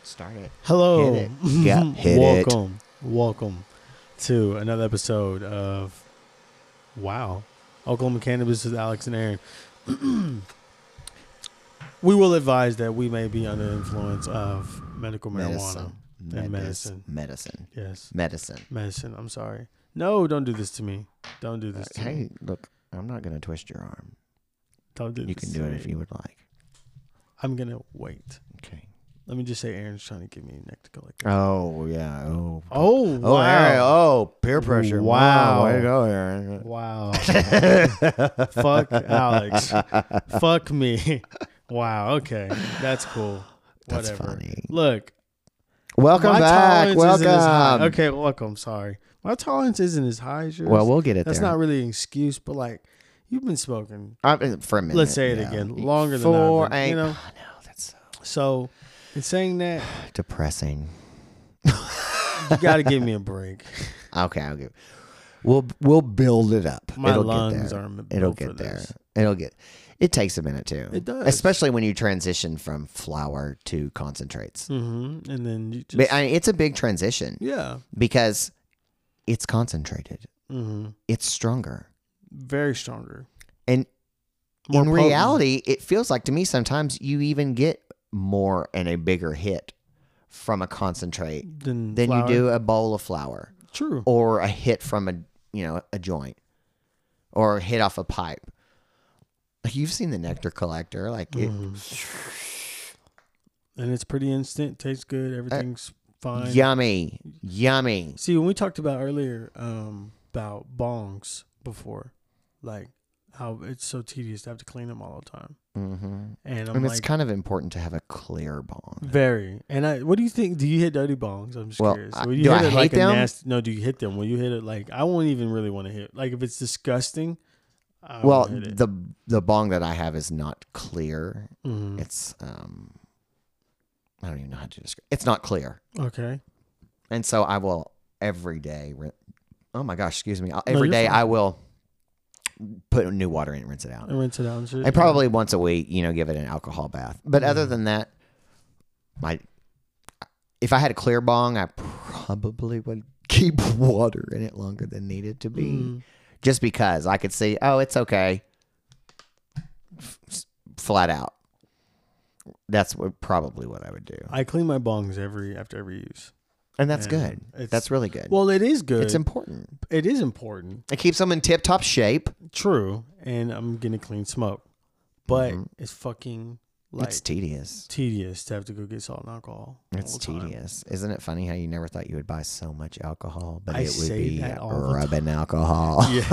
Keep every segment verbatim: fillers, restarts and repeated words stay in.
Start it. Hello. Hit it. Yeah, hit welcome, it. Welcome to another episode of Wow, Oklahoma Cannabis with Alex and Aaron. We will advise that we may be under the influence of medical marijuana medicine. and medicine. Medicine. Yes. Medicine. Medicine. I'm sorry. No, don't do this to me. Don't do this Uh, to hey, me. look, I'm not going to twist your arm. Don't do You this can to do it me. if you would like. I'm going to wait. Okay. Let me just say Aaron's trying to give me a neck to go like that. Oh, yeah. Oh, Oh, oh, wow. Aaron. Oh, peer pressure. Wow. Way to go, Aaron. Wow. Fuck Alex. Fuck me. Wow. Okay. That's cool. That's Whatever. funny. Look. Welcome my back. tolerance isn't as high. Welcome. Okay. Welcome. Sorry. My tolerance isn't as high as yours. Well, we'll get it That's there. not really an excuse, but like, you've been smoking. I, for a minute. Let's say it yeah. again. Longer than For I've been, a, you know? I know. That's so So, in saying that, depressing. you got to give me a break. Okay, I'll give. We'll we'll build it up. My It'll lungs get there. aren't It'll built for get there. this. It'll get. It takes a minute too. It does. Especially when you transition from flour to concentrates. Mm-hmm. And then you just. But, I mean, it's a big transition yeah. because it's concentrated. Mm-hmm. It's stronger. Very stronger. And More in potent. reality, it feels like to me sometimes you even get more and a bigger hit from a concentrate Than, than flour. you do a bowl of flour True. or a hit from a you know a joint or a hit off a pipe. Like you've seen the nectar collector, like it, And it's pretty instant. Tastes good. Everything's fine. yummy, yummy. See, when we talked about earlier um, about bongs before, like how it's so tedious to have to clean them all the time. Mm-hmm. And I'm And like, it's kind of important to have a clear bong. very. And I, what do you think? Do you hit dirty bongs? I'm just Well, curious. I- Will you do hit I it like hate a them? nasty? No, do you hit them? Will you hit it like I won't even really want to hit. Like if it's disgusting. I Well, won't hit it. the the bong that I have is not clear. Mhm. It's um, I don't even know how to describe. It's not clear, Okay. and so I will every day. Rin- oh my gosh, excuse me. I'll, No, every you're day fine. I will put new water in and rinse it out. And rinse it out and shit. And probably once a week, you know, give it an alcohol bath. But other than that, my if I had a clear bong, I probably would keep water in it longer than needed to be. Mm. Just because I could see, oh, it's okay. F- flat out. That's what, probably what I would do. I clean my bongs every after every use. And that's And good. it's- That's really good. Well, it is good. it's important. It is important. It keeps them in tip-top shape. True. And I'm getting clean smoke. But Mhm. it's fucking like It's tedious. tedious to have to go get salt and alcohol. all It's the time. tedious. Isn't it funny how you never thought you would buy so much alcohol, but I it would say be that all the rubbing alcohol? Yes.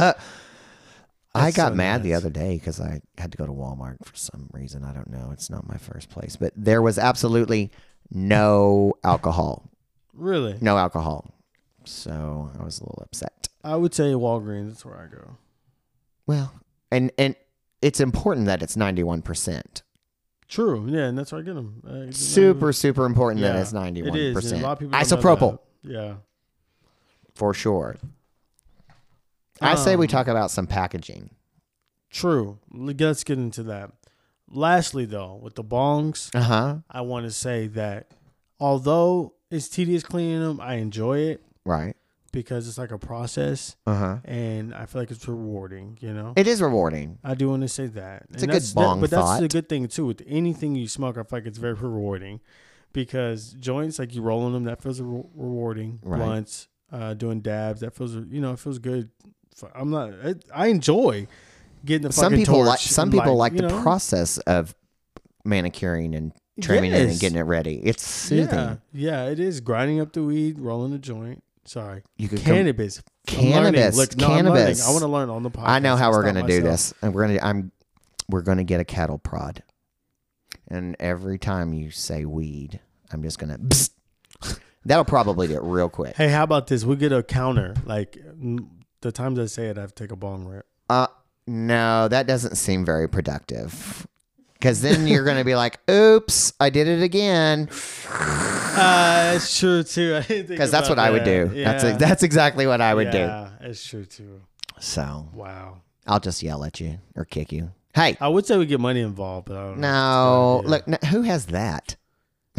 I That's got so mad the nuts. other day because I had to go to Walmart for some reason. I don't know. It's not my first place. But there was absolutely no alcohol. Really? No alcohol. So I was a little upset. I would say Walgreens. That's where I go. Well, and, and it's important that it's ninety-one percent. True. Yeah, and that's where I get them. Uh, Super, super important that Yeah, it's ninety-one It is. percent. and A lot of people don't know Isopropyl, that. Yeah. for sure. I say we Um, talk about some packaging. True. Let's get into that. Lastly, though, with the bongs, Uh-huh. I want to say that although it's tedious cleaning them, I enjoy it Right. because it's like a process, Uh-huh. and I feel like it's rewarding. You know, It is rewarding. I do want to say that. It's And a good that's, bong but that's the thought. good thing too. With anything you smoke, I feel like it's very rewarding because joints, like you rolling them, that feels re- rewarding. Right. Blunts, uh, doing dabs, that feels you know it feels good. I'm not. I, I enjoy getting the Some fucking people torch like some and, people like you the know? process of manicuring and trimming it and Yes. getting it ready. It's soothing. Yeah, yeah, it is grinding up the weed, rolling the joint. Sorry, You could com- cannabis. I'm learning. cannabis. Look, no, I'm learning. cannabis. I want to learn on the podcast. I know how and we're stop gonna do myself. this, and we're gonna. I'm. We're gonna get a cattle prod, and every time you say weed, I'm just gonna. Psst. That'll probably do it real quick. Hey, how about this? We get a counter. Like mm, the times I say it, I have to take a bong rip. Uh, no, that doesn't seem very productive. Because then you're gonna be like, "Oops, I did it again." Uh, that's true too. Because that's what I would do. That's that's exactly what I would do. Yeah, it's true too. So Wow. I'll just yell at you or kick you. Hey, I would say we get money involved, but I don't know. no, if it's a good idea. look, no, who has that?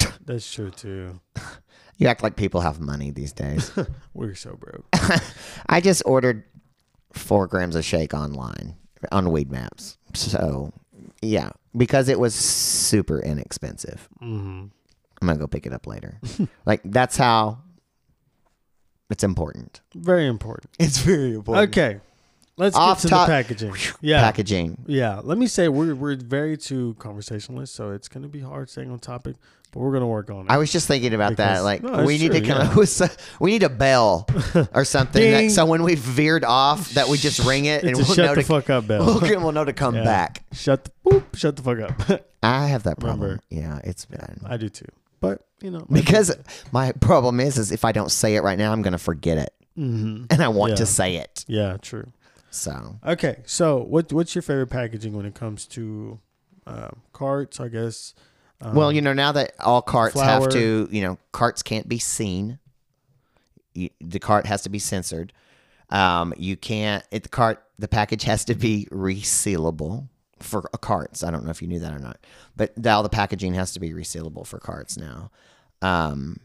That's true too. You act like people have money these days. We're so broke. I just ordered four grams of shake online on Weed Maps. So, yeah, because it was super inexpensive. Mm-hmm. I'm going to go pick it up later. Like, that's how it's important. Very important. It's very important. Okay. Let's Off get to top- the packaging. Yeah. Packaging. Yeah. Let me say we're we're very too conversationalist, so it's gonna be hard staying on topic, but we're gonna work on it. I was just thinking about Because- that. Like, No, it's we need true, to come yeah. up with some, we need a bell or something. Ding. That, so when we've veered off, that we just ring it and It's a we'll shut know the to fuck up bell. we'll, we'll know to come Yeah. back. Shut the boop, shut the fuck up. I have that problem. Remember. Yeah, it's bad. I do too. But you know, Because my problem is, is if I don't say it right now, I'm going to forget it, hmm and I want Yeah. to say it. yeah, true. So Okay, so what what's your favorite packaging when it comes to uh, carts? I guess. Um, well, you know, now that all carts flour. have to, you know, carts can't be seen. You, the cart has to be censored. Um, you can't. It, the cart, the package has to be resealable for uh, carts. I don't know if you knew that or not, but now the packaging has to be resealable for carts now. Um,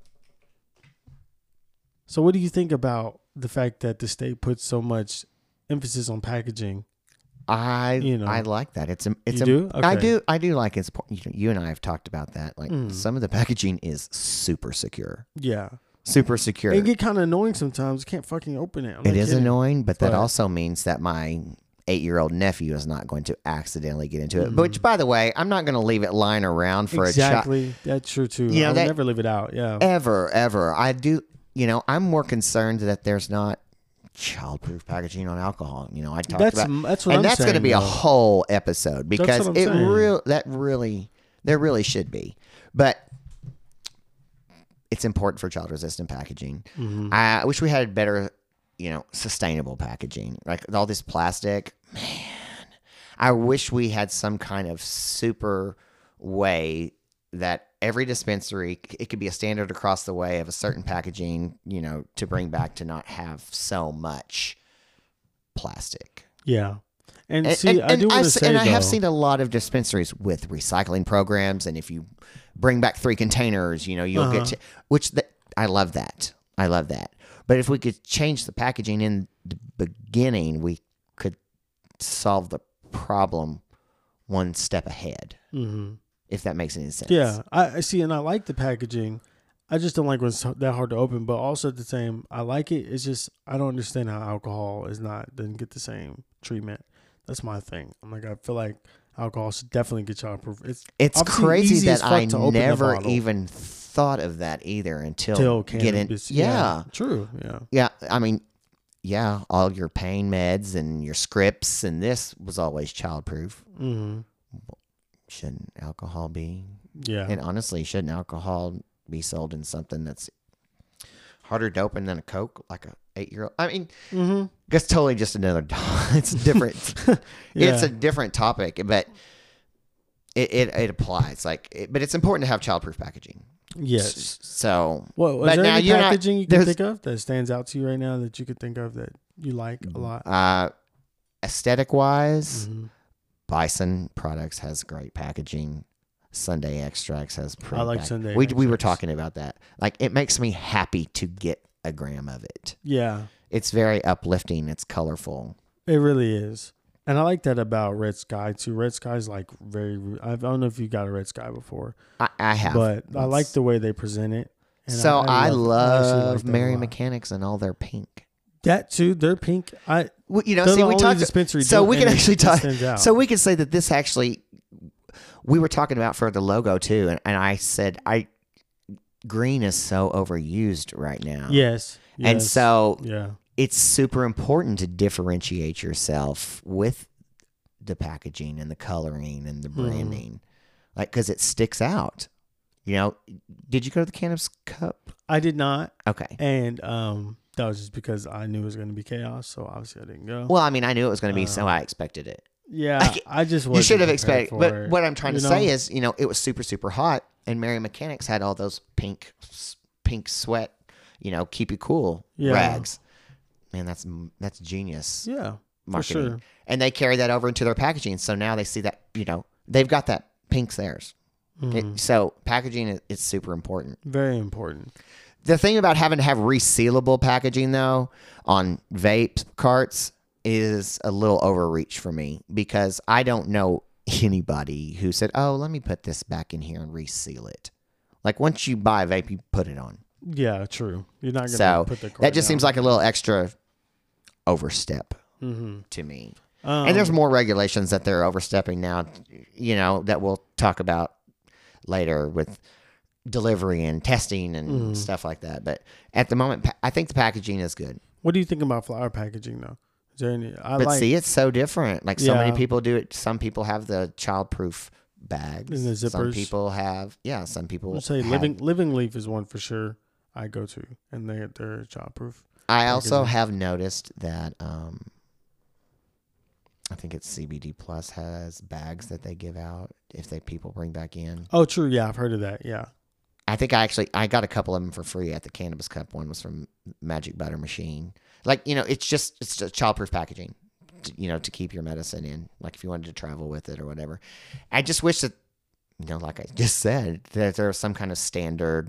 So, what do you think about the fact that the state puts so much emphasis on packaging? I You know. I like that. It's a, it's You a, do? I Okay. do I do like it's you, know, you and I have talked about that. Like Mm. some of the packaging is super secure, Yeah, super secure. it get kind of annoying sometimes. You can't fucking open it. I'm It not is kidding. annoying, but that But- also means that my eight-year-old nephew is not going to accidentally get into it. Mhm. Which, by the way, I'm not going to leave it lying around for a child Exactly, that's true too. You know, I would that- never leave it out. Yeah, ever, ever. I do. You know, I'm more concerned that there's not childproof packaging on alcohol. You know, I talked that's about. that's what and I'm that's saying. going to be a though. whole episode because what I'm it saying. real that really there really should be, but it's important for child resistant packaging. Mhm. I wish we had better, you know, sustainable packaging. Like all this plastic, man. I wish we had some kind of super way that every dispensary, it could be a standard across the way of a certain packaging, you know, to bring back to not have so much plastic. Yeah, and, And, see, and, I and do want I've to se- say and I have though- seen a lot of dispensaries with recycling programs, and if you bring back three containers, you know, you'll Uh-huh. get to, which the, I love that. I love that. But if we could change the packaging in the beginning, we could solve the problem one step ahead. Mhm. If that makes any sense. Yeah, I, I see, and I like the packaging. I just don't like when it's that hard to open. But also at the same, I like it. It's just I don't understand how alcohol is not doesn't get the same treatment. That's my thing. I'm like I feel like alcohol should definitely get childproof. It's It's obviously crazy easy as that fuck I to open the never bottle. even thought of that either until till get in. cannabis. Yeah. true. Yeah, Yeah. I mean, yeah, all your pain meds and your scripts and this was always childproof. hmm Shouldn't alcohol be? yeah. And honestly, shouldn't alcohol be sold in something that's harder to open than a Coke, like a eight year old? I mean, hmm that's totally just another. It's different. Yeah. It's a different topic, but it it, it applies. Like, it, but it's important to have childproof packaging. Yes. S- So, Well, is but there now any you're not- packaging you can there's- think of that stands out to you right now that you could think of that you like a lot? uh, aesthetic wise, Mhm. Bison Products has great packaging. Sunday Extracts has pretty. I like pack- Sunday We we were Extracts. talking about that. Like, it makes me happy to get a gram of it. Yeah, It's very uplifting. It's colorful. it really is. And I like that about Red Sky too. Red Sky's like very. I don't know if you got a Red Sky before, I, I have, but I like It's- the way they present it. And So I, actually love like that a Mary lot. Mechanics and all their pink. That too. They're pink. I Well, you know, they're see, the we only talked. dispensary So do- we can and it- actually it talk. stands out. So we can say that this actually, we were talking about for the logo too, and, and I said I green is so overused right now. yes, and yes, so yeah, it's super important to differentiate yourself with the packaging and the coloring and the Mm-hmm. branding, like because it sticks out. You know, did you go to the Cannabis Cup? I did not, Okay. and um, that was just because I knew it was going to be chaos. So obviously I didn't go. Well, I mean, I knew it was going to be, so Uh, I expected it. yeah, like, I just You wasn't should have prepared expected. for But it, what I'm trying you to know? say is, you know, it was super, super hot, and Mary Mechanics had all those pink, pink sweat, you know, keep you cool Yeah. rags. Man, that's that's genius yeah, for marketing. sure. And they carry that over into their packaging, so now they see that, you know, they've got that pink's theirs. It, so packaging is, is super important. Very important. The thing about having to have resealable packaging though on vape carts is a little overreach for me because I don't know anybody who said, "Oh, let me put this back in here and reseal it." Like once you buy a vape, you put it on. Yeah, true. You're not gonna So put the cart that just down. seems like a little extra overstep Mm-hmm. to me. Um, And there's more regulations that they're overstepping now, you know, that we'll talk about later with delivery and testing and Mm. stuff like that. But at the moment, pa- I think the packaging is good. What do you think about flower packaging though? Is there any? I But like see, it's so different. Like so many Yeah. people do it. Some people have the childproof bags. And the Some zippers. people have, yeah. Some people I'll say have- living living leaf is one for sure. I go to, and they they're childproof. I also packaging. have noticed that. Um, I think it's C B D Plus has bags that they give out if they people bring back in. Oh, true. Yeah, I've heard of that. Yeah. I think I actually I got a couple of them for free at the Cannabis Cup. One was from Magic Butter Machine. Like you know, it's just it's just childproof packaging, to, you know, to keep your medicine in. Like if you wanted to travel with it or whatever. I just wish that, you know, like I just said, that there was some kind of standard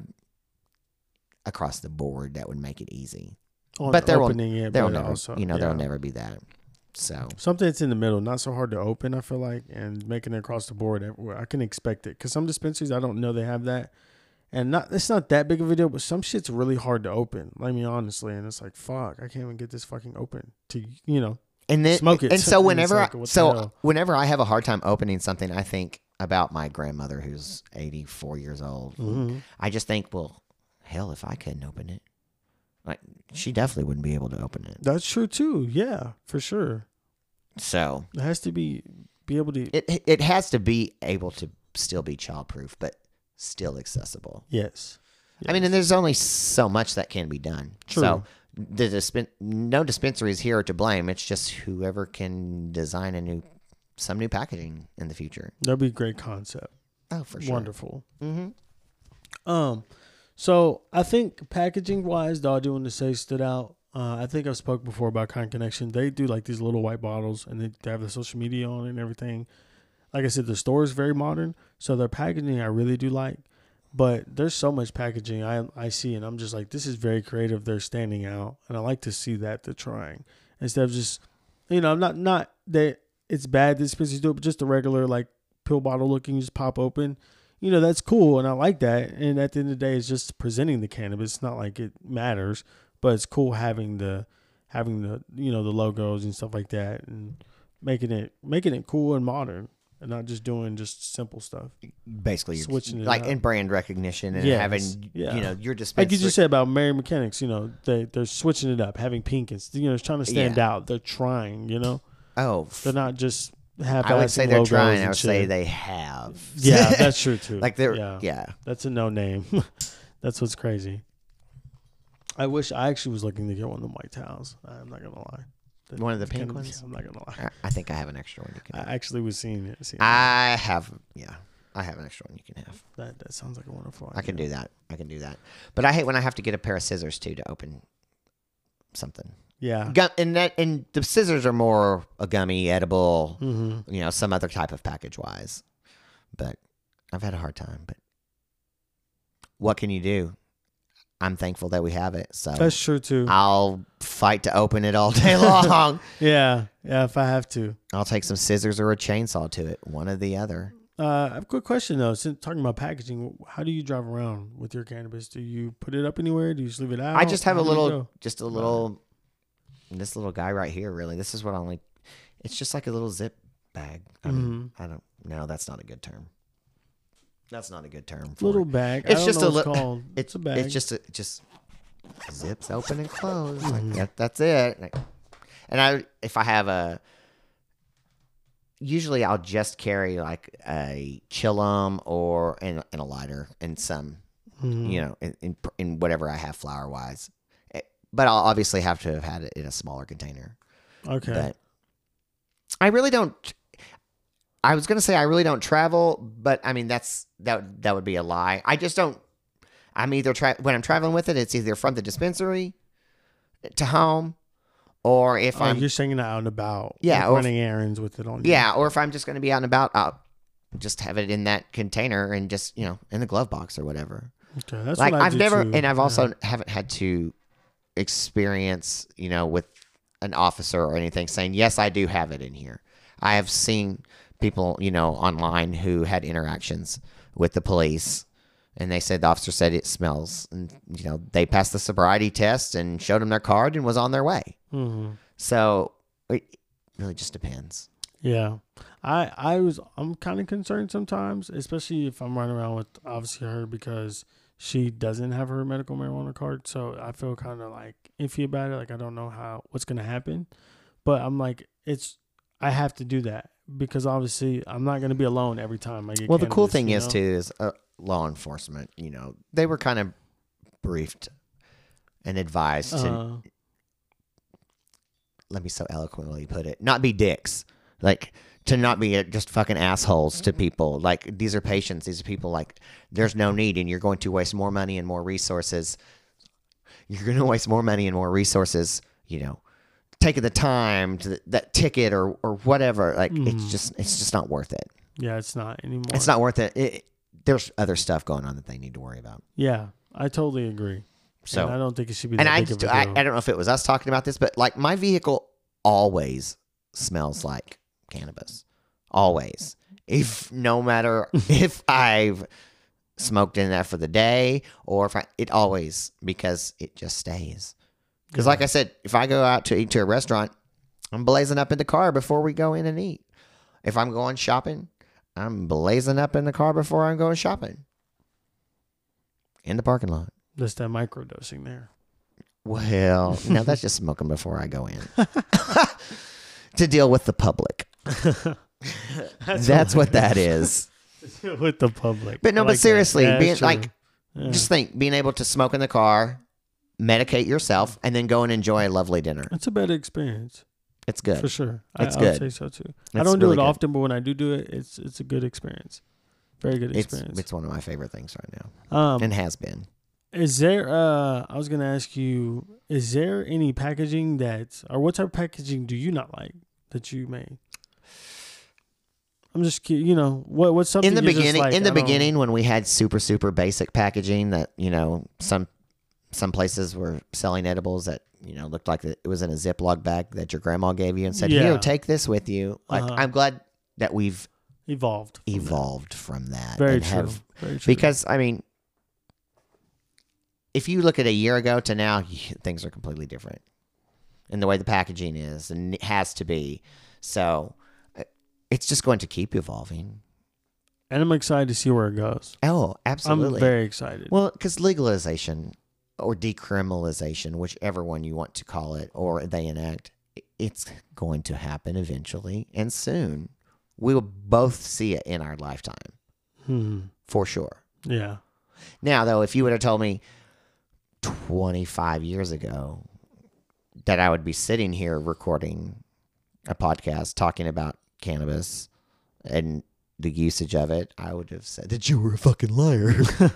across the board that would make it easy. On But there will opening it, There'll but never, also, you know, yeah. there'll never be that. So Something that's in the middle, not so hard to open. I feel like, and making it across the board everywhere. I can expect it because some dispensaries I don't know they have that, and not it's not that big of a deal. But some shit's really hard to open. I mean, honestly, and it's like fuck, I can't even get this fucking open to you know. and then Smoke it. and so And it's whenever like, I, what the so hell? whenever I have a hard time opening something, I think about my grandmother who's eighty-four years old. Mm-hmm. I just think, well, hell, if I couldn't open it, like she definitely wouldn't be able to open it. That's true too. Yeah, for sure. So It has to be be able to. it it has to be able to still be childproof, but still accessible. Yes. I mean, and there's only so much that can be done. True. So the dispen- no dispensaries here are to blame. It's just whoever can design a new some new packaging in the future. That'd be a great concept. Oh, for sure. Wonderful. Mm-hmm. Um, so I think packaging wise, the audio and the say stood out. Uh, I think I've spoke before about Kind Connection. They do like these little white bottles, and they, they have the social media on it and everything. Like I said, the store is very modern, so their packaging I really do like. But there's so much packaging I I see, and I'm just like, this is very creative. They're standing out, and I like to see that they're trying instead of just, you know, not not that it's bad that dispensaries do it, but just the regular like pill bottle looking, just pop open. You know, that's cool, and I like that. And at the end of the day, it's just presenting the cannabis. It's not like it matters, but it's cool having the having the you know the logos and stuff like that, and making it making it cool and modern, and not just doing just simple stuff. Basically, you're Switching it like up. in brand recognition and Yes, having yeah. you know your dispensary. Like you just said about Mary Mechanics, you know, they they're switching it up, having pink and you know, trying to stand Yeah. out. They're trying, you know, oh, they're not just have. I would say they're logos trying. and I would shit. say they have. Yeah, that's true too. like they're yeah. yeah. That's a no name. That's what's crazy. I wish I actually was looking to get one of the white towels. I'm not gonna lie. The- One of the it's pink kinda- ones? I'm not gonna lie. I, I think I have an extra one you can. Have. I actually was seeing it. Seeing it. I have yeah. I have an extra one you can have. That that sounds like a wonderful. I can idea. do that. I can do that. But I hate when I have to get a pair of scissors too to open something. Yeah. Gum, and that and the scissors are more a gummy, edible, Mm-hmm. you know, some other type of package wise. But I've had a hard time. But what can you do? I'm thankful that we have it. So That's true too. I'll fight to open it all day long. Yeah. Yeah. If I have to. I'll take some scissors or a chainsaw to it, one or the other. Uh, I have a quick question though. Since talking about packaging, how do you drive around with your cannabis? Do you put it up anywhere? Do you just leave it out? I just have How a do you little, go? just a little, this little guy right here. Really, this is what I only. It's just like a little zip bag. I mean, Mm-hmm. I don't. No, that's not a good term. That's not a good term. For Little it. bag. It's I don't just know a what it's little. called. It's a bag. It's just a, it just zips open and close. Mhm. Like, yeah, that's it. Like, and I, if I have a, usually I'll just carry like a chillum or and, and a lighter and some, Mhm. you know, in, in in whatever I have flower wise. It- But I'll obviously have to have had it in a smaller container. Okay. But I really don't. I was gonna say I really don't travel, but I mean that's that that would be a lie. I just don't. I'm either tra- when I'm traveling with it, it's either from the dispensary to home, or if Oh, I'm you're saying it out and about. Yeah, like or if- running errands with it on. you. yeah, or if I'm just gonna be out and about, I'll just have it in that container and just, you know, in the glove box or whatever. Okay, that's Like what I I've do never, too. and I've also Yeah. haven't had to experience, you know, with an officer or anything saying, yes, I do have it in here. I have seen people, you know, online who had interactions with the police and they said the officer said it smells, and, you know, they passed the sobriety test and showed them their card and was on their way. Mhm. So it really just depends. Yeah, I I was I'm kind of concerned sometimes, especially if I'm running around with obviously her because she doesn't have her medical marijuana card. So I feel kind of like iffy about it. Like I don't know how what's gonna happen, but I'm like it's I have to do that because obviously I'm not gonna be alone every time I get. Well, the cool cannabis, thing you is know? too is uh, law enforcement. You know, they were kind of briefed and advised to. Uh, Let me so eloquently put it, not be dicks, like to not be uh, just fucking assholes to people. Like these are patients, these are people. Like there's no need, and you're going to waste more money and more resources. You're going to waste more money and more resources. You know, taking the time to th- that ticket or or whatever. Like Mhm. it's just it's just not worth it. yeah, it's not anymore. It's not worth it. it. There's other stuff going on that they need to worry about. Yeah, I totally agree. So and I don't think it should be that And I, big of a I, deal. I don't know if it was us talking about this, but like my vehicle always smells like cannabis. Always. If no matter if I've smoked in that for the day or if I, it always, because it just stays. Because like I said, if I go out to eat to a restaurant, I'm blazing up in the car before we go in and eat. If I'm going shopping, I'm blazing up in the car before I'm going shopping. In the parking lot. That's that microdosing there. Well, no, that's just smoking before I go in. To deal with the public. That's, what that is. With the public. But no, I but like that. seriously, Yeah, being that's true. like, Yeah. just think, being able to smoke in the car, medicate yourself, and then go and enjoy a lovely dinner. It's a better experience It's good. for sure. I, It's I would good. say so too. I It's don't do really it good. often, but when I do do it, it's it's a good experience. Very good It's experience. it's one of my favorite things right now, um, and has been. is there? Uh, I was gonna ask you: is there any packaging that, or what type of packaging do you not like that you made? I'm just, cu- you know, what what's something In the you're just beginning, like, in the I don't- beginning, when we had super super basic packaging that, you know, some some places were selling edibles that, you know, looked like it was in a Ziploc bag that your grandma gave you and said, Yeah. "Here, take this with you." Like, Uh-huh. I'm glad that we've evolved, from that. evolved from that. Very and true. have- Very true. because I mean, if you look at a year ago to now, things are completely different in the way the packaging is, and it has to be. So uh, it's just going to keep evolving. and I'm excited to see where it goes. Oh, absolutely. I'm very excited. Well, because legalization or decriminalization, whichever one you want to call it, or they enact, it's going to happen eventually and soon. We will both see it in our lifetime, hmm. for sure. Yeah. Now, though, if you would have told me twenty-five years ago that I would be sitting here recording a podcast talking about cannabis and the usage of it, I would have said that you were a fucking liar.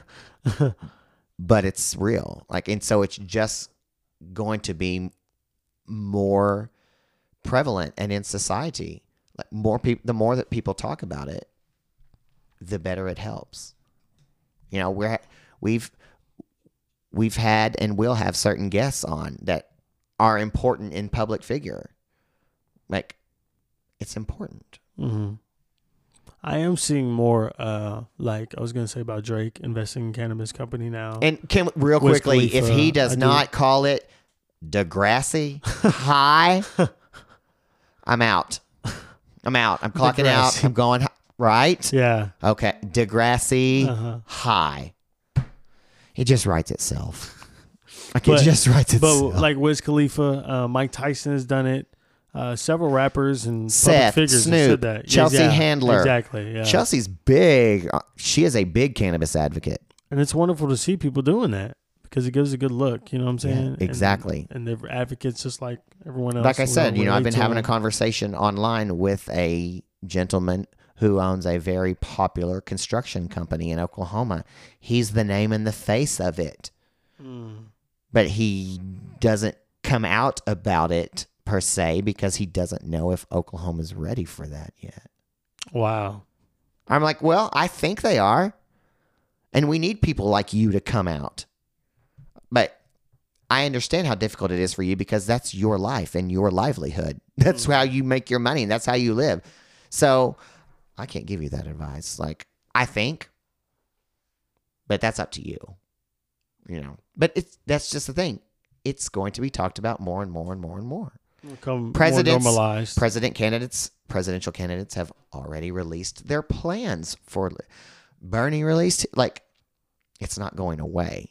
But it's real. Like, and so it's just going to be more prevalent and in society. Like more people, the more that people talk about it, the better it helps. You know, we're we've we've had and will have certain guests on that are important in public figure. Like, it's important. hmm I am seeing more, uh, like I was going to say about Drake investing in cannabis company now. And can real Wiz quickly, if he Khalifa, does I do- not call it Degrassi High, I'm out. I'm out. I'm clocking out. Degrassi. I'm going hi- right. yeah. Okay, Degrassi Uh-huh. High. It just writes itself. Like it But- just writes But itself. like Wiz Khalifa, uh, Mike Tyson has done it. Uh, several rappers and Seth, public figures have Snoop, said that. Chelsea yeah, Handler. Exactly. Yeah. Chelsea's big. Uh, She is a big cannabis advocate. And it's wonderful to see people doing that because it gives a good look. You know what I'm saying? And- exactly. And, they're advocates just like everyone else. Like I We said, don't you know, I've been relate to having a them. conversation online with a gentleman who owns a very popular construction company in Oklahoma. He's the name and the face of it, Mm. but he doesn't come out about it per se because he doesn't know if Oklahoma's ready for that yet. Wow. I'm like, well, I think they are. And we need people like you to come out. But I understand how difficult it is for you because that's your life and your livelihood. That's how you make your money and that's how you live. So I can't give you that advice. Like, I think, but that's up to you. You know, but it's that's just the thing. It's going to be talked about more and more and more and more. Become Presidents, more normalized. President candidates, presidential candidates have already released their plans for Bernie released. Like, it's not going away.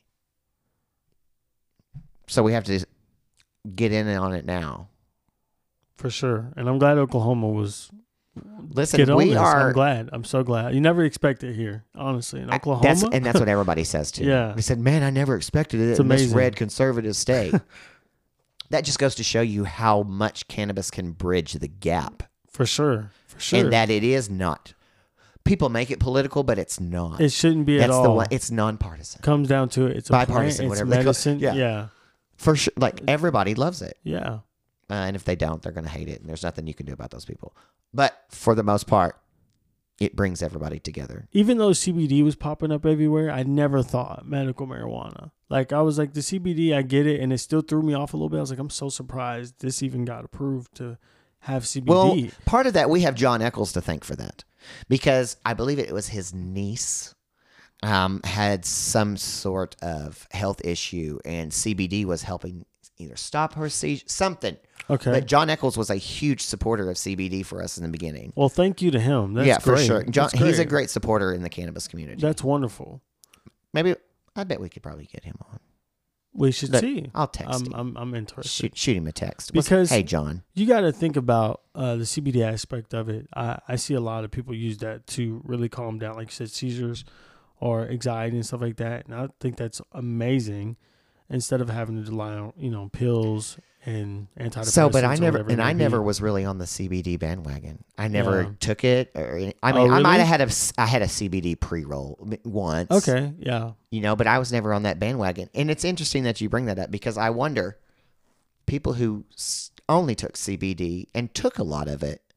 So we have to get in on it now. For sure. And I'm glad Oklahoma was. Listen, Get on we this. are. I'm glad. I'm so glad. You never expect it here, honestly. In Oklahoma. That's, and that's what everybody says too. Yeah. They said, man, I never expected it It's in this amazing. red conservative state. That just goes to show you how much cannabis can bridge the gap. For sure. For sure. And that it is not. People make it political, but it's not. It shouldn't be That's at all. the one. It's nonpartisan. Comes down to it. It's a Bipartisan, plant, whatever it's they call- medicine. yeah. Yeah. For sure. Like, everybody loves it. Yeah. Uh, and if they don't, they're going to hate it. And there's nothing you can do about those people. But for the most part, it brings everybody together. Even though C B D was popping up everywhere, I never thought medical marijuana. Like, I was like, the C B D, I get it. And it still threw me off a little bit. I was like, I'm so surprised this even got approved to have C B D. Well, part of that, we have John Eccles to thank for that. Because I believe it was his niece um, had some sort of health issue. And C B D was helping either stop her seizure, something. Okay. But John Eccles was a huge supporter of C B D for us in the beginning. Well, thank you to him. That's yeah, for great. sure. John, That's he's a great. great supporter in the cannabis community. That's wonderful. Maybe, I bet we could probably get him on. We should Look, see. I'll text I'm, him. I'm, I'm interested. Shoot, shoot him a text. What's- Because- hey, John. You got to think about uh, the C B D aspect of it. I, I see a lot of people use that to really calm down, like you said, seizures or anxiety and stuff like that. And I think that's amazing instead of having to rely on, you know, pills and antidepressants. So, but I or never, whatever it and may I be. never was really on the C B D bandwagon. I never Yeah. took it. Or any, I Oh, mean, I might really? have had a, s- I had a C B D pre-roll once. Okay, yeah. You know, but I was never on that bandwagon. And it's interesting that you bring that up because I wonder, people who s- only took C B D and took a lot of it,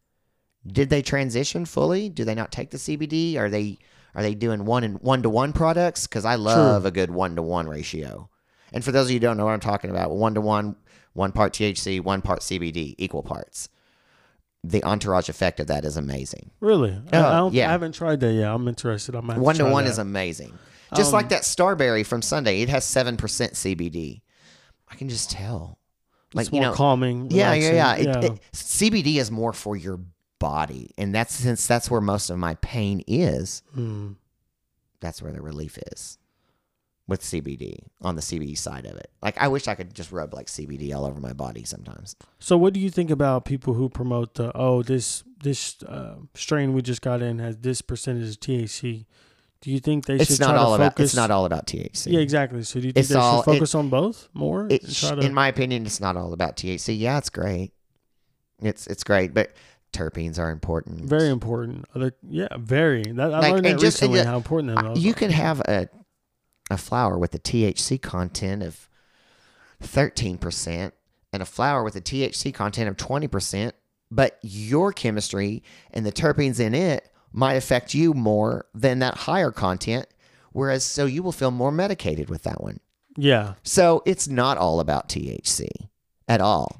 did they transition fully? Do they not take the C B D? Are they are they doing one and one to one products? Because I love a good one to one ratio. And for those of you who don't know what I'm talking about, one to one, one part T H C, one part C B D, equal parts. The entourage effect of that is amazing. Really? I, Oh, I, don't, yeah. I haven't tried that yet. I'm interested. I'm One to one that. is amazing. Just Um, like that Starberry from Sunday, it has seven percent C B D. I can just tell. Like, It's you more know, calming. yeah, yeah, yeah. relaxing. It, it, C B D is more for your body, and that's since that's where most of my pain is. Hmm. That's where the relief is with C B D on the C B D side of it. Like, I wish I could just rub like C B D all over my body sometimes. So, what do you think about people who promote the oh this this uh, strain we just got in has this percentage of T H C? Do you think they It's should not try all to about. focus? It's not all about T H C. Yeah, exactly. So, do you think It's they all- should focus on both more? It and sh- try to- in my opinion, it's not all about T H C. Yeah, it's great. It's it's great, but terpenes are important. very important. Other, yeah, very. That, I Like, learned that and just- and recently the- how important that Uh, is. You can have a a flower with a T H C content of thirteen percent and a flower with a T H C content of twenty percent, but your chemistry and the terpenes in it might affect you more than that higher content, whereas so you will feel more medicated with that one. Yeah, So it's not all about T H C at all.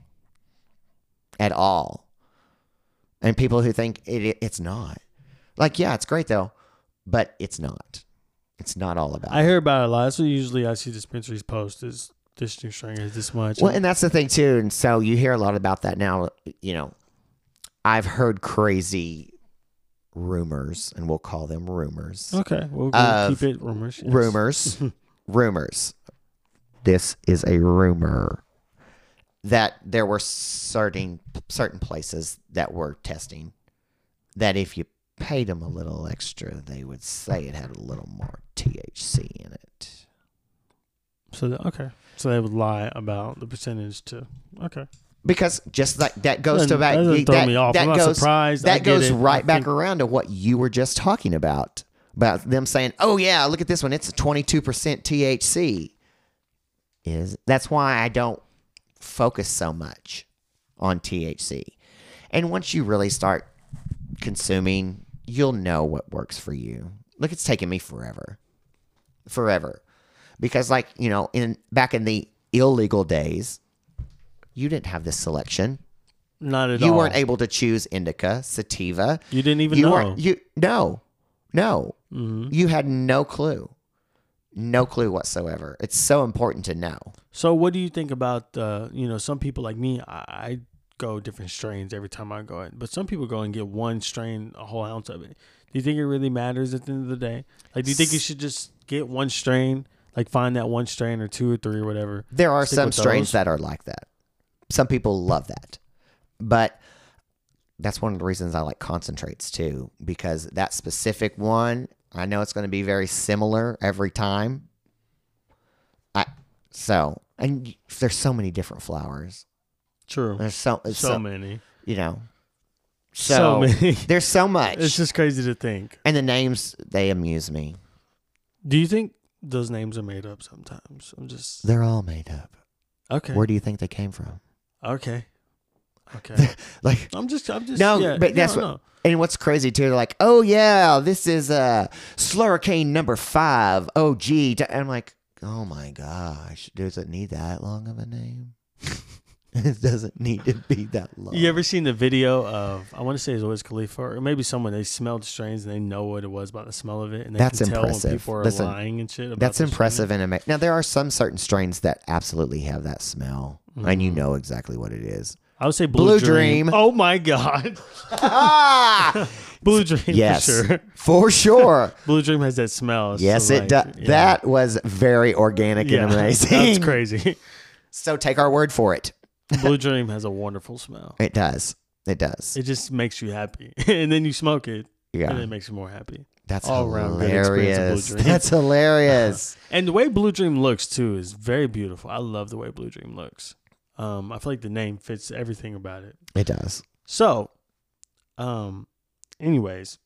At all. And people who think it, it it's not. Like, yeah, it's great though, but it's not. It's not all about I it. hear about it a lot. So usually I see dispensaries post is this new strain is this much. Well, and that's the thing too. And so you hear a lot about that now. You know, I've heard crazy rumors, and we'll call them rumors. okay, we'll, we'll Of keep it rumors. yes. Rumors. rumors. This is a rumor that there were certain certain places that were testing that if you paid them a little extra, they would say it had a little more T H C in it. So the, okay, so they would lie about the percentage to okay. Because just like that goes to Doesn't- back doesn't throw that, me off. that I'm not goes surprised. I that get goes it. right I back think- around to what you were just talking about about them saying, "Oh yeah, look at this one. It's a twenty-two percent T H C." Is that's why I don't focus so much on T H C. And once you really start consuming you'll know what works for you. Look, it's taken me forever, forever, because like you know, in back in the illegal days, you didn't have this selection. Not at you all. You weren't able to choose indica, sativa. You didn't even you know. Weren't, you no, no. Mm-hmm. You had no clue, no clue whatsoever. It's so important to know. So, what do you think about uh, you know, some people like me? I, I go different strains every time I go in, but some people go and get one strain, a whole ounce of it. Do you think it really matters at the end of the day? Like, do you think you should just get one strain, like find that one strain or two or three or whatever? There are some strains those? that are like that. Some people love that. But that's one of the reasons I like concentrates too, because that specific one, I know it's going to be very similar every time. I so and there's so many different flowers. True. There's so so, so many. You know. So, so many. There's so much. It's just crazy to think. And the names, they amuse me. Do you think those names are made up sometimes? I'm just They're all made up. Okay. Where do you think they came from? Okay. Okay. like I'm just I'm just No, yeah, but that's no, what no. And what's crazy too, they're like, oh yeah, this is uh Slurricane number five. Oh gee. And I'm like, oh my gosh, does it need that long of a name? It doesn't need to be that long. You ever seen the video of, I want to say it's Wiz Khalifa, or maybe someone, they smelled strains and they know what it was by the smell of it, and they That's can tell impressive. when people are Listen, lying and shit about That's the impressive and amazing. Now there are some certain strains that absolutely have that smell, Mm-hmm. and you know exactly what it is. I would say Blue, Blue Dream. Dream. Oh my God. ah, Blue Dream yes, for sure. for sure. Blue Dream has that smell. It's Yes, so it like, does. yeah. That was very organic Yeah, and amazing. That's crazy. So take our word for it. Blue Dream has a wonderful smell. It does. It does. It just makes you happy. And then you smoke it, Yeah. and it makes you more happy. That's all around good experience of hilarious. Blue Dream. That's hilarious. And the way Blue Dream looks, too, is very beautiful. I love the way Blue Dream looks. Um, I feel like the name fits everything about it. It does. So, um, anyways,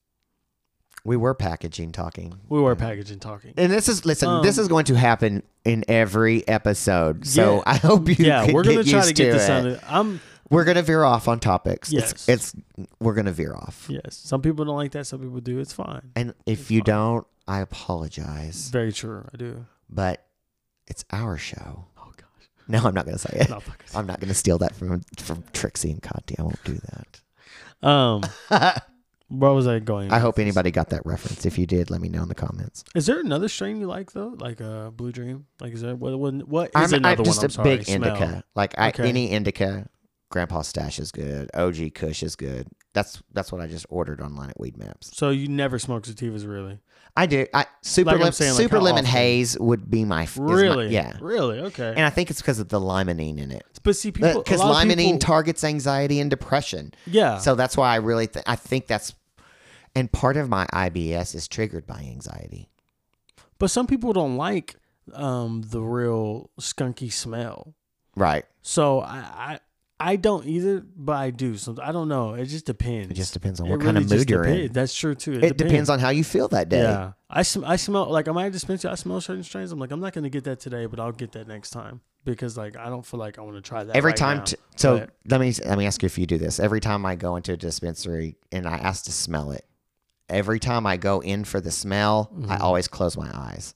We were packaging talking. we were packaging talking. And this is, listen, Um, this is going to happen in every episode. So Yeah. I hope you Yeah, can we're get gonna try to used get to this it. on. The, I'm We're going to veer off on topics. Yes. It's, it's we're going to veer off. yes. Some people don't like that. Some people do. It's fine. And if It's you fine. don't, I apologize. Very true. I do. But it's our show. Oh gosh. No, I'm not going to say it. No, fuck it. I'm not going to steal that from from Trixie and Conti. I won't do that. Um, where was I going? I with hope this? anybody got that reference. If you did, let me know in the comments. Is there another strain you like though, like uh, Blue Dream? Like, is there what? What, what is I'm, another I'm just one? I'm a sorry. big Smell. indica. Like I, Okay. any indica, Grandpa Stash is good. O G Kush is good. That's that's what I just ordered online at Weed Maps. So you never smoke sativas, really? I do. I super Like I'm lim- saying, like, super how lemon often? haze would be my f- is my- Really? yeah. Really? Okay. And I think it's because of the limonene in it. but see, people Because a lot of limonene people- targets anxiety and depression. yeah. So that's why I really th- I think that's and part of my I B S is triggered by anxiety. But some people don't like um, the real skunky smell. Right. So I, I I don't either, but I do. So I don't know. It just depends. It just depends on It what kind really of just mood you're depends. in. That's true too. It, It depends on how you feel that day. Yeah, I sm- I smell like I'm at a dispensary. I smell certain strains. I'm like, I'm not gonna get that today, but I'll get that next time because like I don't feel like I want to try that Every right time, now. t- so But- let me let me ask you if you do this. Every time I go into a dispensary and I ask to smell it, every time I go in for the smell, I Mhm. always close my eyes.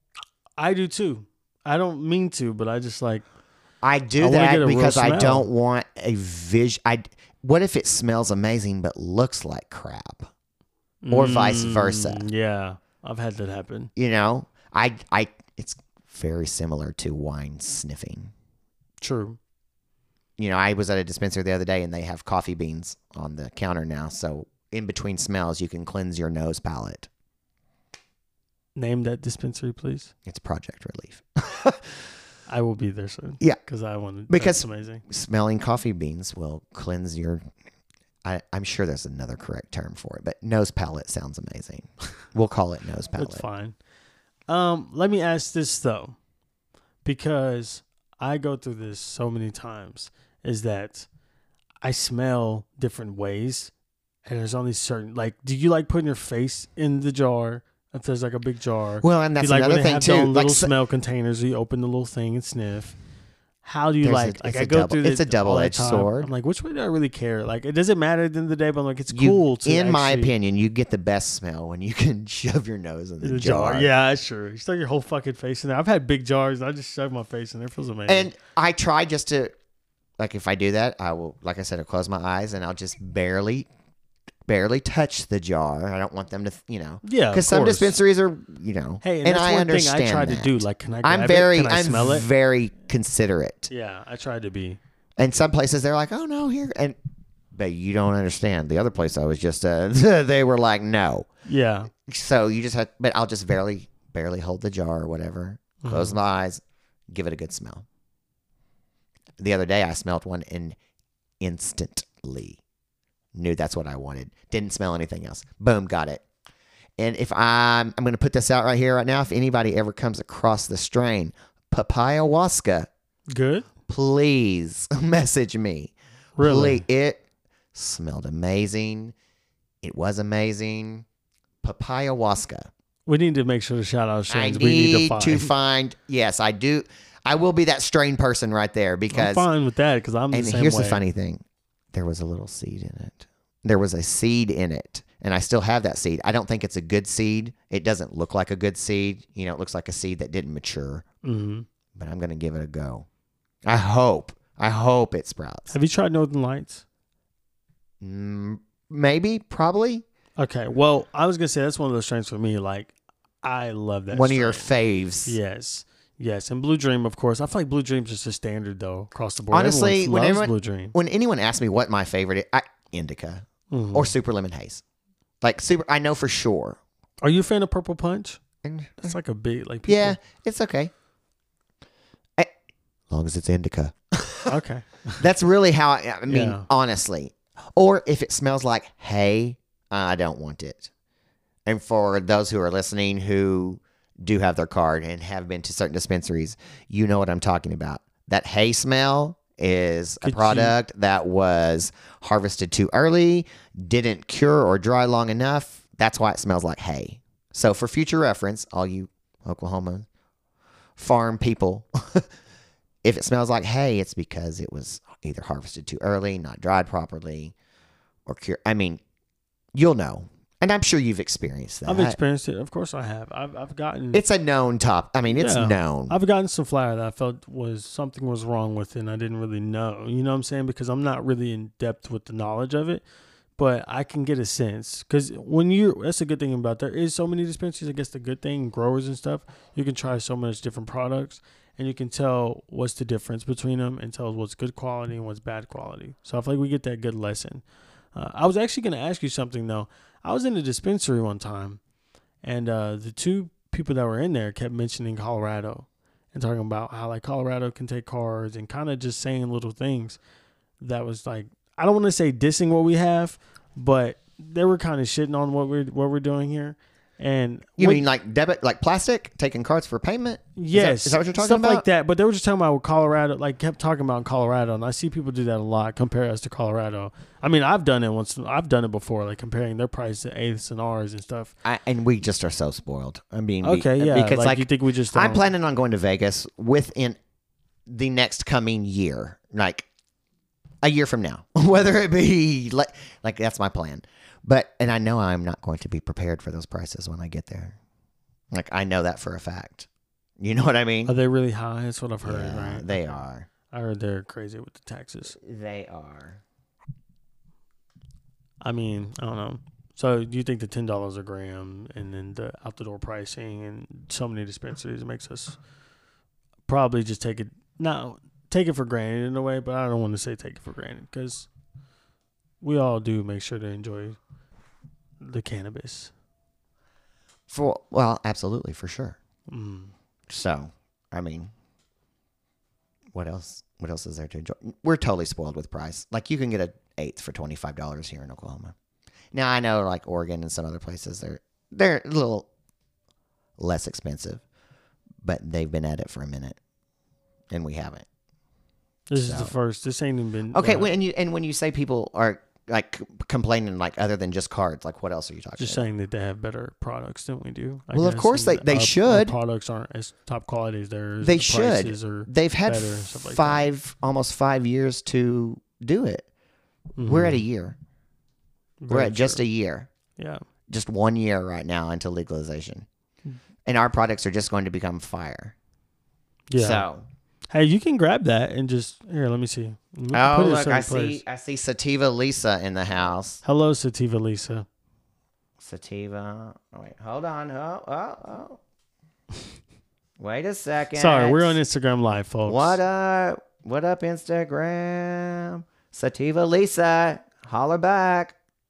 I do too. I don't mean to, but I just like I I do wanna that get a real because I smell. don't want a vision. I what if it smells amazing but looks like crap, or vice versa? Mm, Yeah, I've had that happen. You know, I I it's very similar to wine sniffing. True. You know, I was at a dispensary the other day and they have coffee beans on the counter now. So in between smells, you can cleanse your nose palate. Name that dispensary, please. It's Project Relief. I will be there soon. Yeah. because I want to. Because- That's amazing. Smelling coffee beans will cleanse your. I, I'm sure there's another correct term for it, but nose palate sounds amazing. We'll call it nose palate. That's fine. Um, let me ask this though, because I go through this so many times. Is that I smell different ways, and there's only certain like. Do you like putting your face in the jar? If there's like a big jar. Well, and Do that's you like when another they thing have their too. own Like little so- smell containers. You open the little thing and sniff. how do you There's like? a- like it's I a go double- through it's this a all the double-edged time. sword. I'm like, which way do I really care? Like, it doesn't matter at the end of the day, but I'm like, it's You- cool to in my actually- opinion, you get the best smell when you can shove your nose in the, in the jar. jar. Yeah, that's true. You stuck your whole fucking face in there. I've had big jars. And I just shove my face in there. It feels amazing. And I try just to, like, if I do that, I will, like I said, I'll close my eyes and I'll just barely, barely touch the jar. I don't want them to, you know, yeah, because some course. dispensaries are, you know, Hey, and, and that's I one understand thing I tried that. to do. Like, can I? Grab I'm very, It? Can I I'm smell it? very considerate. Yeah, I tried to be. And some places they're like, oh no, here, and but you don't understand. The other place I was just, uh, they were like, no. Yeah. So you just have, but I'll just barely, barely hold the jar or whatever. Close Mhm. my eyes, give it a good smell. The other day I smelled one and instantly knew that's what I wanted. Didn't smell anything else. Boom, got it. And if I'm, I'm going to put this out right here, right now. If anybody ever comes across the strain, Papayahuasca, Good. please message me. Really? Please. It smelled amazing. It was amazing. Papayahuasca. We need to make sure to shout out I strains need, we need to find. to find. Yes, I do. I will be that strain person right there I'm because. fine with that because I'm the And same here's way. the funny thing: there was a little seed in it. There was a seed in it, and I still have that seed. I don't think it's a good seed. It doesn't look like a good seed. You know, it looks like a seed that didn't mature. hmm But I'm gonna give it a go. I hope. I hope it sprouts. Have you tried Northern Lights? Mm, maybe, probably Okay. Well, I was gonna say that's one of those strains for me. Like, I love that. one of your strain. faves. Yes. Yes. And Blue Dream, of course. I feel like Blue Dream's just a standard though across the board. Honestly, Everyone when loves everyone- Blue Dream. When anyone asks me what my favorite is, I, indica Mhm. or super lemon haze, like super, I know for sure. Are you a fan of Purple Punch? And It's like a big like. People, yeah, it's okay. I, as long as it's indica. Okay. That's really how I, I mean, Yeah. honestly. Or if it smells like hay, I don't want it. And for those who are listening who do have their card and have been to certain dispensaries, you know what I'm talking about. That hay smell is Could a product that was harvested too early, didn't cure or dry long enough. That's why it smells like hay. So for future reference, all you Oklahoma farm people, if it smells like hay, it's because it was either harvested too early, not dried properly, or cure. I mean, you'll know. And I'm sure you've experienced that. I've experienced it. Of course, I have. I've I've gotten. It's a known top. I mean, it's Yeah. known. I've gotten some flour that I felt was something was wrong with it and I didn't really know. You know what I'm saying? Because I'm not really in depth with the knowledge of it, but I can get a sense. Because when you, that's a good thing about there is so many dispensaries. I guess the good thing, growers and stuff, you can try so much different products and you can tell what's the difference between them and tell what's good quality and what's bad quality. So I feel like we get that good lesson. Uh, I was actually going to ask you something though. I was in a dispensary one time and uh, the two people that were in there kept mentioning Colorado and talking about how like Colorado can take cards and kind of just saying little things that was like, I don't want to say dissing what we have, but they were kind of shitting on what we're what we're doing here. And You what- mean like debit, like plastic, taking cards for payment? yes, Is that, is that what you're talking stuff about? like that. But they were just talking about Colorado, like kept talking about Colorado, and I see people do that a lot. Compare us to Colorado. I mean, I've done it once. I've done it before, like comparing their price to eighths and ours and stuff. I, and we just are so spoiled. I mean, we- Okay, yeah, because like, like, you think we just I'm don't- planning on going to Vegas within the next coming year, like a year from now, whether it be like, like that's my plan. But, and I know I'm not going to be prepared for those prices when I get there. Like, I know that for a fact. You know what I mean? Are they really high? That's what I've heard. Yeah, right? they are. I heard they're crazy with the taxes. They are. I mean, I don't know. So, do you think the ten dollars a gram and then the out the door pricing and so many dispensaries makes us probably just take it not take it for granted in a way, but I don't want to say take it for granted because we all do make sure to enjoy the cannabis. For well, absolutely, for sure. Mm. So, I mean, what else? What else is there to enjoy? We're totally spoiled with price. Like you can get an eighth for twenty five dollars here in Oklahoma. Now I know, like Oregon and some other places, they're they're a little less expensive, but they've been at it for a minute, and we haven't. This So- is the first. This ain't even been Okay, uh, when you and when you say people are like complaining like other than just cards? Like what else are you talking Just about? saying that they have better products than we do. I Well, of guess, course and they- they our- should. Our products aren't as top quality as theirs. They the should. prices are They've had better and stuff like that. five, almost five years to do it. Mhm. We're at a year. We're Very at just true. a year. Yeah. Just one year right now until legalization. And our products are just going to become fire. Yeah. So, Hey, you can grab that and just here. Let me see. Let me oh put it in look, I certain place. see, I see Sativa Lisa in the house. Hello, Sativa Lisa. Sativa. Oh, wait, hold on. Oh, oh, oh. Wait a second. Sorry, we're on Instagram Live, folks. What up? What up, Instagram? Sativa Lisa, holler back.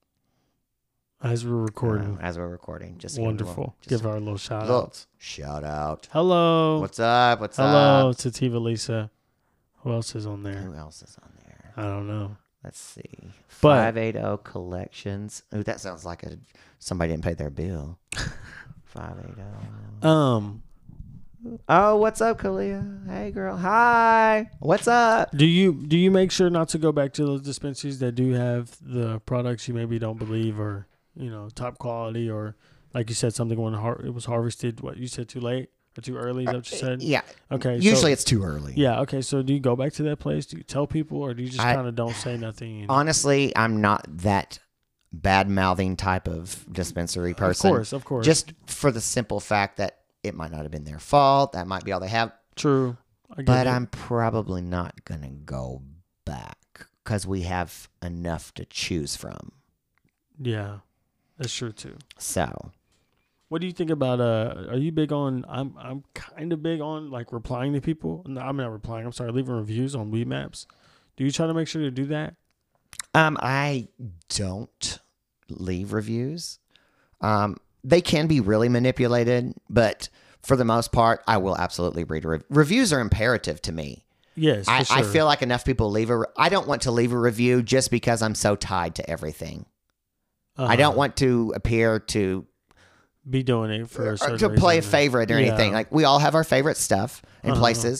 As we're recording. Uh, as we're recording, just Wonderful. Give, a little, just Give our little shout little outs. shout out. Hello. What's up? What's Hello, up? Sativa Lisa. Who else is on there? Who else is on there? I don't know. Let's see. But- five eighty Collections. Ooh, that sounds like a somebody didn't pay their bill. five eighty. Um, Oh, what's up, Kalia? Hey, girl. Hi. What's up? do you do you make sure not to go back to those dispensaries that do have the products you maybe don't believe or you know top quality or like you said something when har- it was harvested? What you said too late or too early? Is that what you said? Yeah. Okay. Usually so, it's too early. yeah. Okay. So do you go back to that place? Do you tell people or do you just I- kind of don't say nothing? And, Honestly, I'm not that bad mouthing type of dispensary person. Of course. Of course. Just for the simple fact that it might not have been their fault. That might be all they have. true. I get But it. I'm probably not going to go back because we have enough to choose from. Yeah, that's true too. So, What do you think about uh are you big on I'm I'm kind of big on like replying to people. No, I'm not replying. I'm sorry, leaving reviews on Weed Maps. Do you try to make sure to do that? um, I don't leave reviews. Um, they can be really manipulated, but for the most part, I will absolutely read a rev- reviews are imperative to me. Yes, for I, sure. I feel like enough people leave a. Re- I don't want to leave a review just because I'm so tied to everything. uh I don't want to appear to be doing it for a or certain to play a reason. favorite or Yeah. anything. Like we all have our favorite stuff and Uh-huh. places,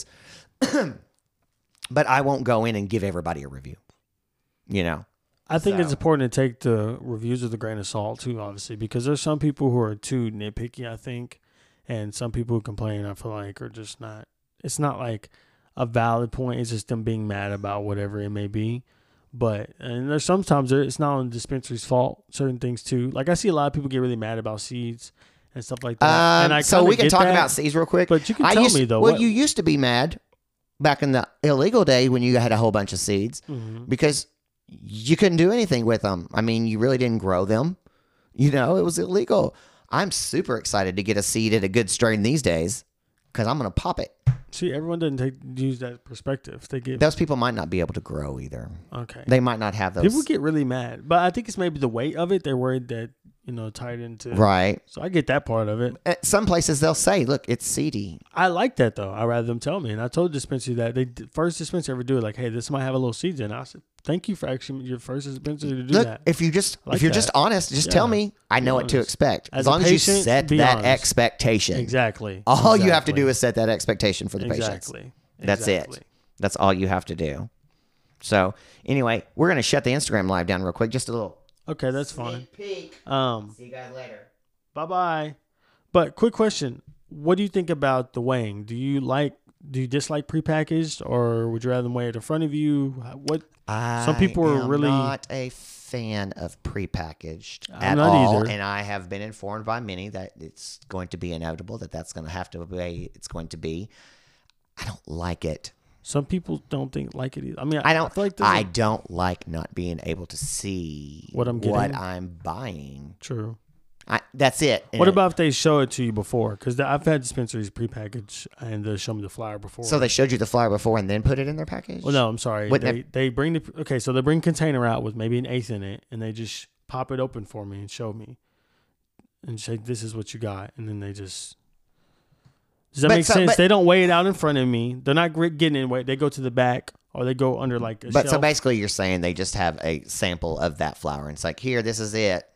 but I won't go in and give everybody a review. You know, I think it's So- important to take the reviews with a grain of salt too, obviously, because there's some people who are too nitpicky, I think, and some people who complain, I feel like, are just not. It's not like a valid point. It's just them being mad about whatever it may be. But and there's sometimes there, it's not on the dispensary's fault. Certain things too. Like I see a lot of people get really mad about seeds and stuff like that. um, and I so kinda we can get talk that, about C's real quick. But you can I tell used, me though. Well, what, you used to be mad back in the illegal day when you had a whole bunch of seeds Mhm. because you couldn't do anything with them. I mean, you really didn't grow them. You know, it was illegal. I'm super excited to get a seed at a good strain these days because I'm going to pop it. See, everyone doesn't take use that perspective. They get Those people might not be able to grow either. okay. They might not have those. People get really mad, but I think it's maybe the weight of it. They're worried that you know tied into right. So I get that part of it. At some places they'll say, look, it's seedy. I like that though. I rather them tell me. And I told dispensary that they did- first dispensary ever do it. Like, hey, this might have a little seeds in it. I said, thank you for actually your first dispensary to do Look, that. if you just I like if you're that. just honest, just Yeah. tell me. I Be know what to honest. expect. As, As a long patient, as you set be that honest. expectation. Exactly. All you have to Exactly. do is set that expectation for the patients. exactly. That's Exactly. it. That's all you have to do. So anyway, we're gonna shut the Instagram live down real quick. Just a little Okay, that's fine. peek. Um, See you guys later. bye bye. But quick question: what do you think about the weighing? Do you like? Do you dislike prepackaged, or would you rather them weigh it in front of you? What? I people are am really- not a fan of prepackaged I'm at not all, either. and I have been informed by many that it's going to be inevitable that that's going to have to be. It's going to be. I don't like it. Some people don't think like it either. I mean, I don't. I feel like there's I a- don't like not being able to see What I'm what getting. I'm buying. True. I, that's it. What And about if they show it to you before? Because I've had dispensaries prepackaged and they show me the flyer before. So they showed you the flyer before and then put it in their package? Well, no, I'm sorry. Wouldn't They they bring the okay, so they bring a container out with maybe an eighth in it, and they just pop it open for me and show me, and say this is what you got, and then they just. Does that But make so- sense? but- They don't weigh it out in front of me. They're not gr- getting in weight. They go to the back or they go under like a But so shelf. basically, you're saying they just have a sample of that flour, and it's like, here, this is it.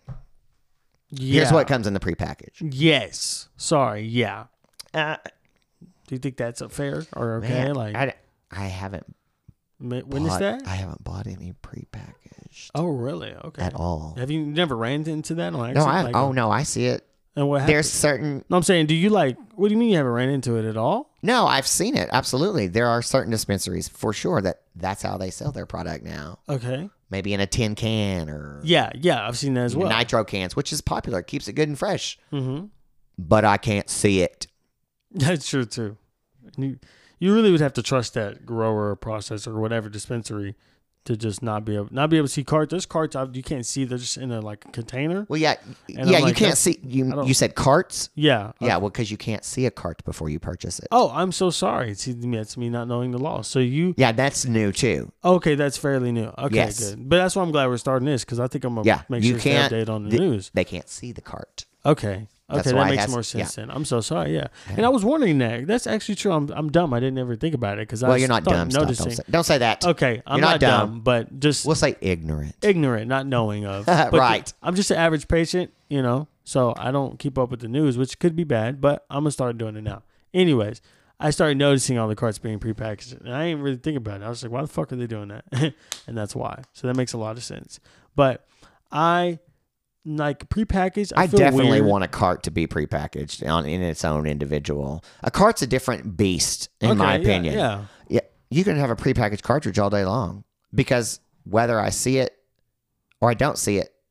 yeah. Here's what comes in the prepackage. Yes. Sorry. Yeah. Uh, Do you think that's fair or okay? man, like I, I haven't mi- witness bought, that? I haven't bought any prepackaged. packaged Oh, really? Okay. at all. Have you never ran into that on accident? No, I Like, oh no, I see it. And what happened? There's certain No, I'm saying, do you like? What do you mean you haven't ran into it at all? no, I've seen it absolutely. There are certain dispensaries for sure that that's how they sell their product now. Okay. Maybe in a tin can or Yeah, yeah, I've seen that as well. nitro cans, which is popular, keeps it good and fresh. Mm-hmm. But I can't see it. That's true too. You, you really would have to trust that grower or processor or whatever dispensary to just not be able not be able to see carts. There's carts out you can't see. They're just in a like a container. Well, yeah, And yeah. I'm You like, can't that's- see. I You don't- you said carts. Yeah. Yeah, well, because you can't see a cart before you purchase it. Oh, I'm so sorry. See, that's me not knowing the law. So you Yeah, that's new too. okay? That's fairly new. Okay, Yes. good. But that's why I'm glad we're starting this because I think I'm gonna Yeah, make you sure to stay can't- update on the the- news. They can't see the cart. Okay. That's Okay, why that it makes has- more sense yeah. then. I'm so sorry. Yeah, and I was wondering that. That's actually true. I'm I'm dumb. I didn't ever think about it because I Well, you're not started dumb. Stop. noticing. Don't say, don't say that. Okay, I'm You're not not, dumb, dumb. but just We'll say ignorant. ignorant, not knowing of. But Right. I'm just an average patient, you know, so I don't keep up with the news, which could be bad, but I'm gonna start doing it now. Anyways, I started noticing all the carts being prepackaged, and I didn't really think about it. I was like, why the fuck are they doing that? And that's why. So that makes a lot of sense. But I like prepackaged. I, I feel definitely weird. want a cart to be prepackaged on in its own individual. A cart's a different beast, in Okay, my yeah, opinion. Yeah. Yeah, you can have a prepackaged cartridge all day long because whether I see it or I don't see it,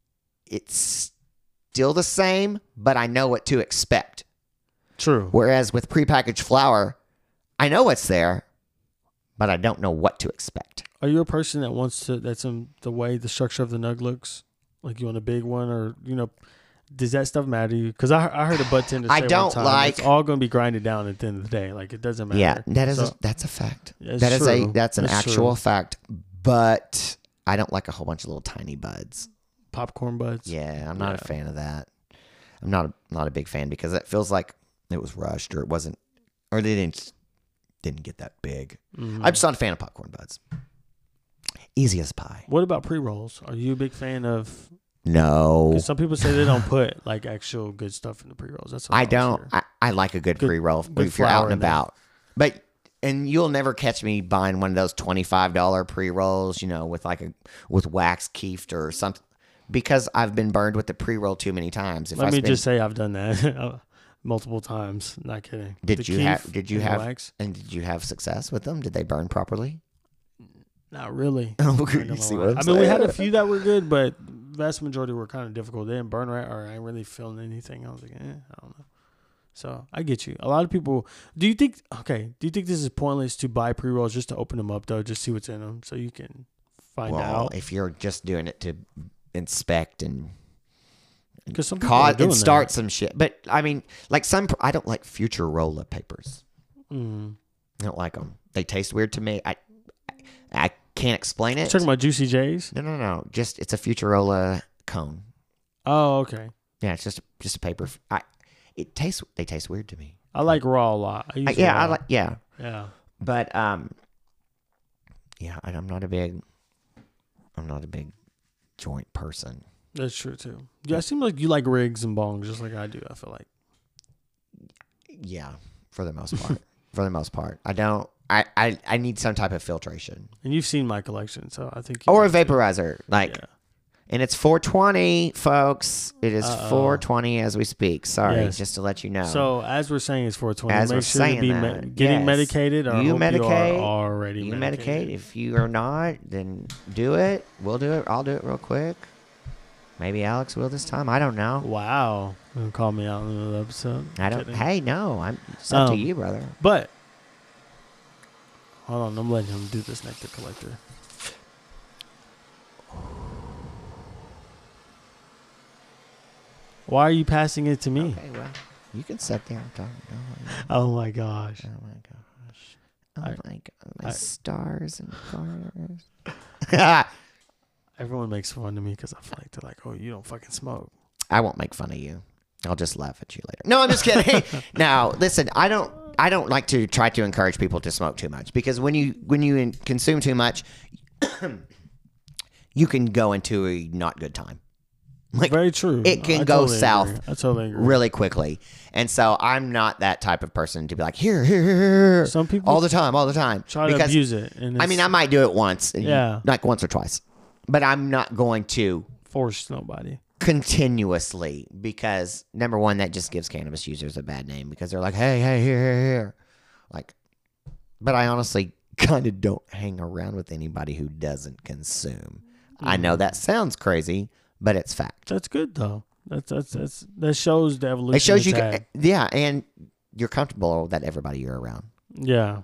it's still the same, but I know what to expect. True. Whereas with prepackaged flour, I know it's there, but I don't know what to expect. Are you a person that wants to? That's in the way the structure of the nug looks. Like you want a big one, or you know, does that stuff matter to you? Because I I heard a butt tender say I don't one time, like- it's all going to be grinded down at the end of the day. Like it doesn't matter. Yeah, that is So- a, that's a fact. It's That is a true. that's an It's actual true. fact. But I don't like a whole bunch of little tiny buds. popcorn buds. Yeah, I'm not a Yeah. fan of that. I'm not a, not a big fan because it feels like it was rushed or it wasn't or they didn't didn't get that big. Mhm. I'm just not a fan of popcorn buds. Easy as pie. What about pre rolls? Are you a big fan of? No, 'Cause some people say they don't put like actual good stuff in the pre rolls. That's what I always don't. hear. I, I like a good, Good- pre-roll good if you're out flour and in there. about. But and you'll never catch me buying one of those twenty-five dollars pre-rolls, you know, with like a with wax keefed or something, because I've been burned with the pre-roll too many times. If Let I me spend, just say I've done that multiple times. Not kidding. did The you Keef have did you and have wax? and did you have success with them? Did they burn properly? Not really. Oh, Not you gonna see lie. what I'm I mean, we had a saying? few that were good, but vast majority were kind of difficult. They didn't burn right, or I ain't really feeling anything. I was like, eh, I don't know. So I get you. A lot of people. Do you think? Okay. Do you think this is pointless to buy pre rolls just to open them up though, just see what's in them, so you can find Well, out? if you're just doing it to inspect and Because some people are cause doing and start some shit, but I mean, like some, I don't like Future roll-up papers. that. Mm. I don't like them. They taste weird to me. I I, I can't explain it. Talking about Juicy J's. No, no, no. Just it's a Futurola cone. Oh, okay. Yeah, it's just just a paper. I it tastes they taste weird to me. I like raw a lot. I use I, yeah, raw. I like yeah, Yeah. but um, yeah, I, I'm not a big, I'm not a big joint person. That's true too. Yeah, it seems like you like rigs and bongs just like I do. I feel like. Yeah, for the most part. for the most part, I don't. I, I, I need some type of filtration And you've seen my collection, so I think. You or a like it. vaporizer, like, Yeah. and it's four twenty, folks. It is Uh-oh. four twenty as we speak. Sorry, Yes. just to let you know. So as we're saying, it's four twenty. As Make we're sure to saying be that, me- getting yes. medicated. Or You hope medicate, You are already you medicated. medicate. If you are not, then do it. We'll do it. I'll do it real quick. Maybe Alex will this time. I don't know. Wow. Don't call me out in the episode. I don't. Kidding. Hey, no. I'm. It's up Um, to you, brother. But hold on, I'm letting him do this nectar collector. Why are you passing it to me? Okay, well, you can sit there and talk. Oh my gosh. Oh my gosh. Oh I- my god. My I- stars and stars. Everyone makes fun of me because I feel like they're like, "Oh, you don't fucking smoke." I won't make fun of you. I'll just laugh at you later. No, I'm just kidding. Now, listen, I don't I don't like to try to encourage people to smoke too much because when you when you in- consume too much, you can go into a not good time. Like Very true. it can I go totally south agree. I totally agree. really quickly. And so I'm not that type of person to be like here here here, here Some people all the time, all the time. try to because abuse it. And I mean, I it's- might do it once. Yeah. Like once or twice. but I'm not going to force nobody. Continuously, because number one, that just gives cannabis users a bad name because they're like, hey, hey, here, here, here. Like, but I honestly kind of don't hang around with anybody who doesn't consume. Mm. I know that sounds crazy, but it's fact. That's good though. That's that's that's that shows the evolution. It shows you, had. yeah, and you're comfortable that everybody you're around. Yeah.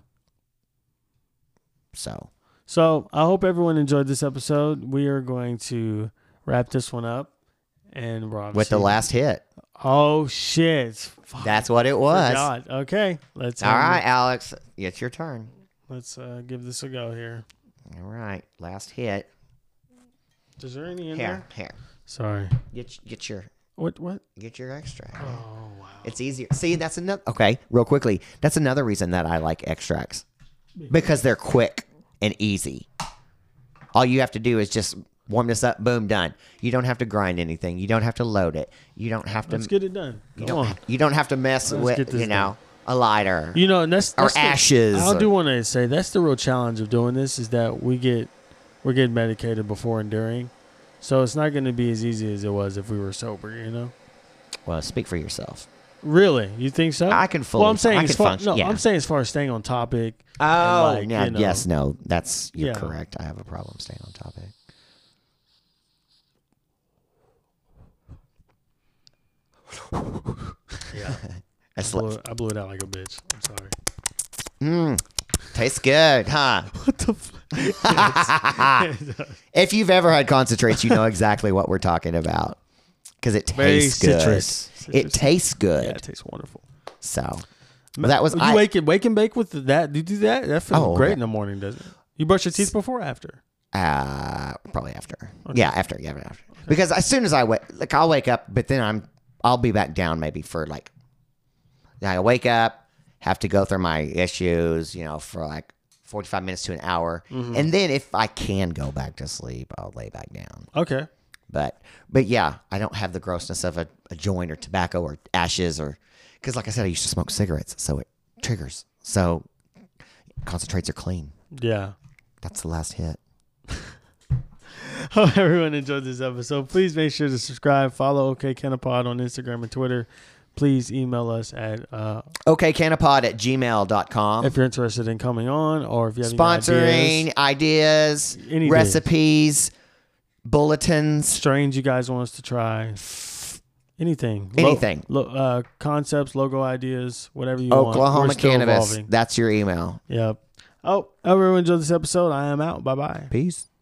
So, so I hope everyone enjoyed this episode. We are going to wrap this one up. And we're with the last hit. Oh shit! Fuck. That's what it was. God. Okay, let's. All um, right, Alex, it's your turn. Let's uh, give this a go here. All right, last hit. Is there any in here, there? Here, Sorry. Get get your what what? Get your extract. Oh wow! It's easier. See, that's another. Okay, real quickly, that's another reason that I like extracts because they're quick and easy. All you have to do is just warm this up, boom, done. You don't have to grind anything. You don't have to load it. You don't have to. Let's get it done. You Come don't. on. You don't have to mess Let's with you know done. a lighter. You know, and that's, that's or the, ashes. I or, do want to say that's the real challenge of doing this is that we get we're getting medicated before and during, so it's not going to be as easy as it was if we were sober. You know. Well, speak for yourself. Really, you think so? I can fully. Well, I'm saying I as can far, function. no, Yeah. I'm saying as far as staying on topic. Oh, and like, yeah, you know, yes, no, that's you're Yeah. correct. I have a problem staying on topic. Yeah, I That's blew, it, I blew it out like a bitch. I'm sorry. Mm, tastes good, huh? What the fuck? If you've ever had concentrates, you know exactly what we're talking about because it Very tastes good. citrus. It Citrus. tastes good. Yeah, it tastes wonderful. So but that was you I, wake and wake and bake with that. Do you do that? That feels Oh, great yeah. in the morning, doesn't it? You brush your teeth before or after? uh, probably after. Okay. Yeah, after. Yeah, after. Because as soon as I wake, like I'll wake up, but then I'm I'll be back down maybe for like. I wake up, have to go through my issues, you know, for like forty-five minutes to an hour, Mm-hmm. and then if I can go back to sleep, I'll lay back down. Okay. But but yeah, I don't have the grossness of a, a joint or tobacco or ashes or because like I said, I used to smoke cigarettes, so it triggers. So concentrates are clean. Yeah. That's the last hit. Hope everyone enjoyed this episode. Please make sure to subscribe, follow OK Canapod on Instagram and Twitter. Please email us at uh, OKCanapod at gmail dot com. if you're interested in coming on or if you have Sponsoring, any ideas, ideas, Anything. recipes, bulletins. strains you guys want us to try. Anything. Anything. Lo- lo- uh, concepts, logo ideas, whatever you want. Oklahoma We're still Cannabis. evolving. That's your email. Yep. Oh, everyone enjoyed this episode. I am out. Bye-bye. Peace.